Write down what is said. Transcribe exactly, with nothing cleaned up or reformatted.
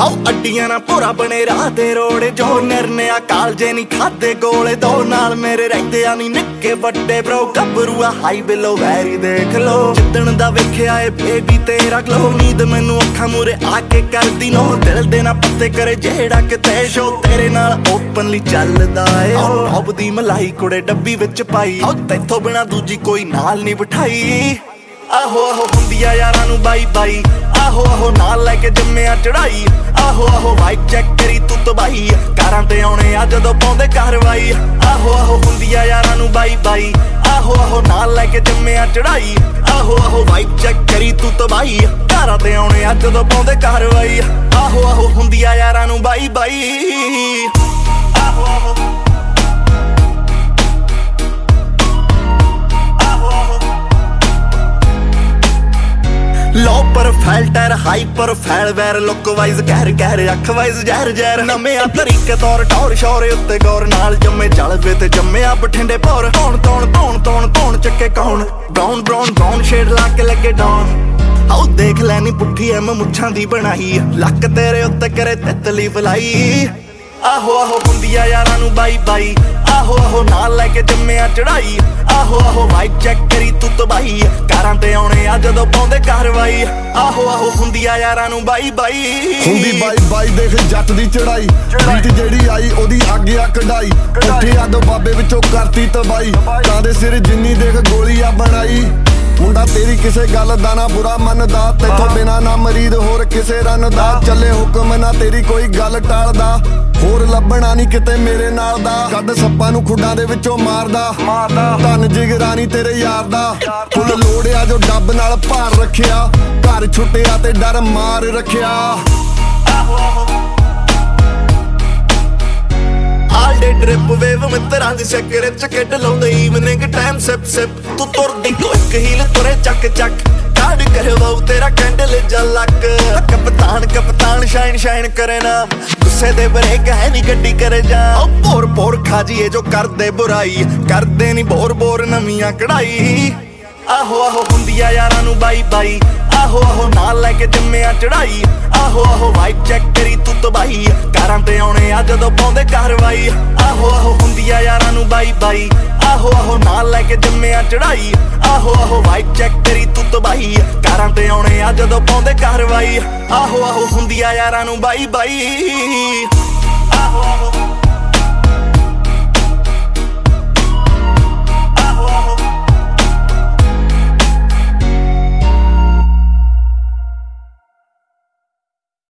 how ਅੱਡੀਆਂ ਨਾ ਭੋਰਾ ਬਣੇ ਰਾਹ ਤੇ ਰੋੜੇ ਜੋ ਨਿਰਨਿਆ ਕਾਲਜੇ ਨਹੀਂ ਖਾਦੇ ਗੋਲੇ ਦੋ ਨਾਲ ਮੇਰੇ ਰਹਿੰਦੇ ਆ ਨਹੀਂ ਨਿੱਕੇ ਵੱਡੇ ਬ్రో ਗੱਭਰੂਆ ਹਾਈ ਬਿਲੋ ਵੈਰੀ ਦੇਖ ਲੋ ਜਿੱਦਣ ਦਾ ਵੇਖਿਆ ਏ ਬੇਬੀ ਤੇਰਾ ਗਲੋ ਨੀਂਦ ਮੈਨੂੰ ਅੱਖਾਂ ਮੂਰੇ ਆ ਕੇ ਕਰਦੀ ਨੋ ਦਿਲ ਦੇ ਨਾ ਪੱਤੇ ਕਰੇ ਜਿਹੜਾ ਕਿਤੇ ਸ਼ੋ ਤੇਰੇ ਨਾਲ ਓਪਨਲੀ ਚੱਲਦਾ ਏ ਉਹ ਦੀ ਮਲਾਈ ਕੁੜੇ ਡੱਬੀ ਵਿੱਚ ਪਾਈ ਉਹ ਤੈਥੋਂ ਬਿਨਾ ਦੂਜੀ ਕੋਈ ਨਾਲ ਨਹੀਂ ਬਿਠਾਈ ਆਹੋ ਆਹੋ ਹੁੰਦੀਆਂ ਯਾਰਾਂ ਨੂੰ ਬਾਈ ਬਾਈ ਆਹੋ ਆਹੋ ਨਾਲ ਲੈ ਕੇ ਜੰਮਿਆ ਚੜਾਈ ਆਹੋ ਆਹੋ ਵਾਈਕ ਚੈੱਕ ਕਰੀ ਤੂੰ ਤਬਾਈ ਕਾਰਾਂ ਤੇ ਆਉਣੇ ਆ ਜਦੋਂ ਪਾਉਂਦੇ ਕਾਰਵਾਈ ਆਹੋ ਆਹੋ ਹੁੰਦੀਆਂ ਯਾਰਾਂ ਨੂੰ ਬਾਈ ਬਾਈ ਆਹੋ ਆਹੋ ਨਾਲ ਲੈ ਕੇ ਜੰਮਿਆ ਚੜਾਈ ਆਹੋ ਆਹੋ ਵਾਈਕ ਚੈੱਕ ਕਰੀ ਤੂੰ ਤਬਾਈ ਕਾਰਾਂ ਤੇ ਆਉਣੇ ਆ ਜਦੋਂ ਪਾਉਂਦੇ ਕਾਰਵਾਈ ਆਹੋ ਆਹੋ ਹੁੰਦੀਆਂ ਯਾਰਾਂ ਨੂੰ ਬਾਈ ਬਾਈ ਆਹੋ ਆਹੋ low profile tyre high profile ਵੈਰ ਲੁੱਕ ਵਾਈਜ਼ ਕਹਿਰ ਕਹਿਰ ਅੱਖ ਵਾਈਜ਼ ਜ਼ਹਿਰ ਜ਼ਹਿਰ ਨਵੇਂ ਤਰੀਕੇ ਤੌਰ ਟੌਰ ਸ਼ੌਰੇ ਉੱਤੇ ਗੌਰ ਨਾਲ ਜੰਮੇ ਜਲਵੇ ਤੇ ਜੰਮਿਆ ਬਠਿੰਡੇ ਪੌਰ ਧੌਣ ਧੌਣ ਧੌਣ ਧੌਣ ਧੌਣ ਚੱਕੇ ਕੌਣ ਬਰਾਊਨ ਬਰਾਊਨ ਬਰਾਊਨ ਸ਼ੇਡ ਲਾ ਕੇ ਲੱਗੇ ਡਾਊਨ ਆਉ ਦੇਖ ਲੈਣੀ ਪੁੱਠੀ ਐ ਮੈਂ ਮੁੱਛਾਂ ਦੀ ਬਣਾਈ ਲੱਕ ਤੇਰੇ ਉੱਤੇ ਕਰੇ ਤਿਤਲੀ ਬੁਲਾਈ ਆਹੋ ਆਹੋ ਹੁੰਦੀਆਂ ਯਾਰਾਂ ਨੂੰ ਬਾਈ ਬਾਈ ਆਹੋ ਆਹੋ ਨਾਲ ਲੈ ਕੇ ਜੰਮਿਆ ਚੜਾਈ ਆਹੋ ਆਹੋ ਵਾਈਕ ਚੈੱਕ ਕਰੀ ਤੂੰ ਤਬਾਈ ਕਾਰਾਂ ਤੇ ਆਉਣੇ ਆ ਜਦੋਂ ਪਾਉਂਦੇ ਕਾਰਵਾਈ ਆਹੋ ਆਹੋ ਹੁੰਦੀਆਂ ਯਾਰਾਂ ਨੂੰ ਬਾਈ ਬਾਈ ਹੁੰਦੀ ਬਾਈ ਬਾਈ ਦੇਖ ਜੱਟ ਦੀ ਚੜਾਈ ਰੀਤ ਜਿਹੜੀ ਆਈ ਉਹਦੀ ਅੱਗੇ ਆ ਕਢਾਈ ਉੱਠੇ ਆ ਦੋ ਬਾਬੇ ਵਿੱਚੋਂ ਕਰਤੀ ਤਬਾਈ ਕਾਂ ਦੇ ਸਿਰ ਜਿੰਨੀ ਦੇਖ ਗੋਲੀ ਆ ਬਣਾਈ ਮੁੰਡਾ ਤੇਰੀ ਕਿਸੇ ਗੱਲ ਦਾ ਨਾ ਬੁਰਾ ਮੰਨਦਾ ਤੇਥੋਂ ਬਿਨਾ ਨਾ ਮਰੀਦ ਹੋਰ ਕਿਸੇ ਰਨ ਦਾ ਚੱਲੇ ਹੁਕਮ ਨਾ ਤੇਰੀ ਕੋਈ ਗੱਲ ਟਾਲਦਾ ਹੋਰ ਲੱਭਣਾ ਨਹੀਂ ਕਿਤੇ ਮੇਰੇ ਨਾਲ ਦਾ ਕੱਢ ਸੱਪਾਂ ਨੂੰ ਖੁੱਡਾਂ ਦੇ ਵਿੱਚੋਂ ਮਾਰਦਾ ਧੰਨ ਜਿਗਰਾਨੀ ਤੇਰੇ ਯਾਰ ਦਾ ਫੁੱਲ ਲੋੜਿਆ ਜੋ ਡੱਬ ਨਾਲ ਭਾਰ ਰੱਖਿਆ ਘਰ ਛੁੱਟਿਆ ਤੇ ਡਰ ਮਾਰ ਰੱਖਿਆ ਆਲ ਡੇ ਡ੍ਰਿਪ ਵੇਵ ਮਿੱਤਰਾਂ ਦੀ ਸ਼ੱਕਰ ਚ ਕੱਢ ਲਾਉਂਦੇ ਈਵਨਿੰਗ ਟਾਈਮ ਸਿਪ ਸਿਪ ਤੂੰ ਤੁਰਦੀ ਕੋਈ ਹੀਲ ਤੁਰੇ ਚੱਕ ਚੱਕ ਕਾੜ ਕਰਵਾਉ ਤੇਰਾ ਕੈਂਡਲ ਜਲਕ ਕਪਤਾਨ ਕਪਤਾਨ ਸ਼ਾਈਨ ਸ਼ਾਈਨ ਕਰੇ ਨਾ ਗੁੱਸੇ ਦੇ ਬ੍ਰੇਕ ਹੈ ਨੀ ਗੱਡੀ ਕਰੇ ਜਾ ਉਹ ਭੋਰ ਭੋਰ ਖਾਜੀਏ ਜੋ ਕਰਦੇ ਬੁਰਾਈ ਕਰਦੇ ਨੀ ਬੋਰ ਬੋਰ ਨਵੀਆਂ ਕਢਾਈ ਆਹੋ ਆਹੋ ਹੁੰਦੀਆਂ ਯਾਰਾਂ ਨੂੰ ਬਾਈ ਬਾਈ ਆਹੋ ਆਹੋ ਨਾਲ ਲੈ ਕੇ ਜੰਮਿਆ ਚੜਾਈ ਆਹੋ ਆਹੋ ਵਾਈਕ ਚੈੱਕ ਕਰੀ ਤੂੰ ਤਬਾਈ ਕਾਰਾਂ ਤੇ ਆਉਣੇ ਆ ਜਦੋਂ ਪਾਉਂਦੇ ਕਾਰਵਾਈ ਆਹੋ ਆਹੋ ਹੁੰਦੀਆਂ ਯਾਰਾਂ ਨੂੰ ਬਾਈ ਬਾਈ ਆਹੋ ਆਹੋ ਨਾਲ ਲੈ ਕੇ ਜੰਮਿਆ ਚੜਾਈ ਆਹੋ ਆਹੋ ਵਾਈਕ ਚੈੱਕ ਕਰੀ ਤੂੰ ਤਬਾਈ ਕਾਰਾਂ ਤੇ ਆਉਣੇ ਆ ਜਦੋਂ ਪਾਉਂਦੇ ਕਾਰਵਾਈ ਆਹੋ ਆਹੋ ਹੁੰਦੀਆਂ ਯਾਰਾਂ ਨੂੰ ਬਾਈ ਬਾਈ ਆਹੋ ਆਹੋ